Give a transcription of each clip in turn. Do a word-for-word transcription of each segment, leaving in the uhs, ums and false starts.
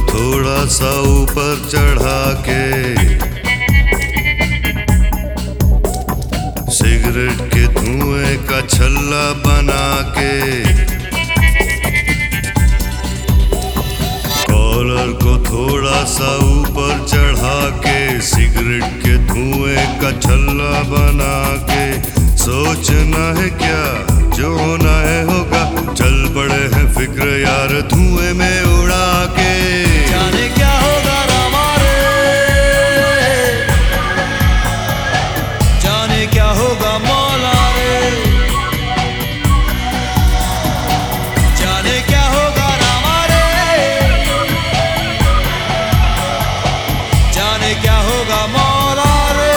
थोड़ा सा ऊपर चढ़ा के, सिगरेट के धुएं का छल्ला बना के, कॉलर को थोड़ा सा ऊपर चढ़ा के, सिगरेट के धुएं का छल्ला बना के, सोचना है क्या जो होना है होगा, चल पड़े हैं फिक्र यार धुएं में उड़ा के। जाने क्या होगा हमारे, जाने क्या होगा मौला रे, जाने क्या होगा हमारे, जाने क्या होगा मौला रे।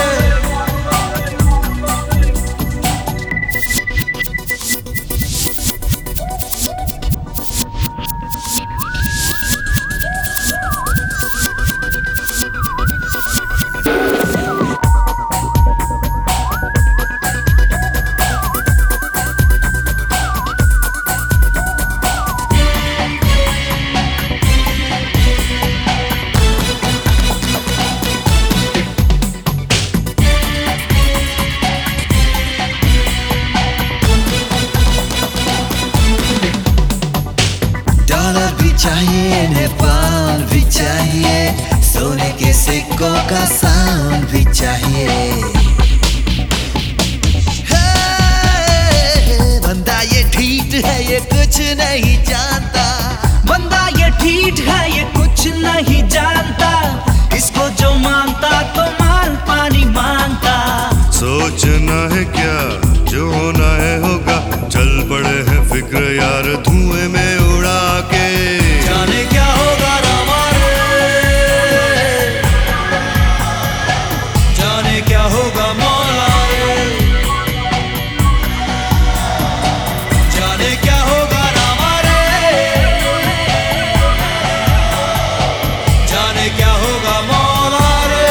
डॉलर भी चाहिए, नेपाल भी चाहिए, सोने के सिक्कों का साउंड भी चाहिए। हे, बंदा ये ठीक है ये कुछ नहीं जानता, बंदा ये ठीक है ये कुछ नहीं जानता, इसको जो मानता तो माल पानी मांगता। सोचना है क्या जो होना है होगा, चल पड़े हैं फिक्र यार धुएं में उड़ा के। जाने क्या होगा हमारे, जाने क्या होगा मौला रे, जाने क्या होगा हमारे, जाने क्या होगा मौला रे।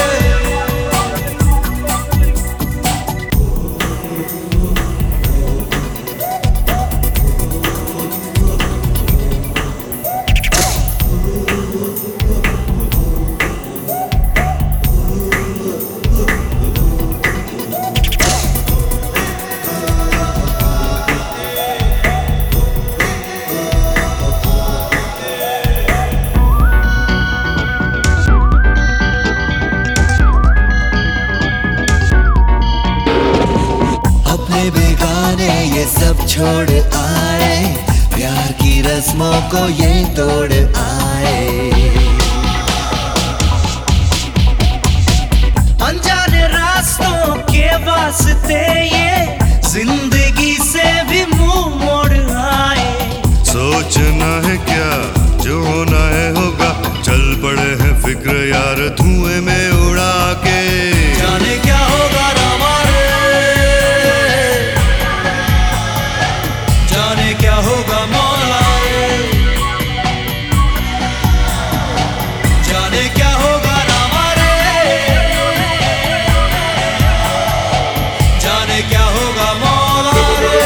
अपने बेगाने ये सब छोड़ आए, प्यार की रस्मों को ये तोड़ आए। अनजाने रास्तों के वास्ते ये जिंदगी से भी मुंह मोड़ आए। सोचना है क्या जो होना है होगा, चल पड़े हैं फिक्र यार धुएं में उड़ा के। जाने क्या होगा हमारे, जाने क्या होगा मौला रे, जाने क्या होगा हमारे, जाने क्या होगा मौला रे।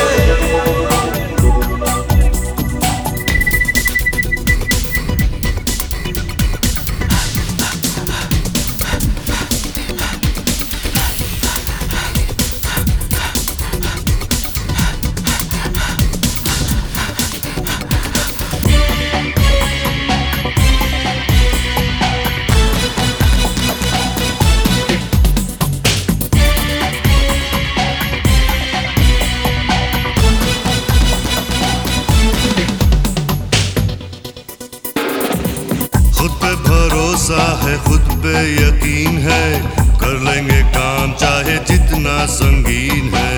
खुद पे भरोसा है, खुद पे यकीन है, कर लेंगे काम चाहे जितना संगीन है।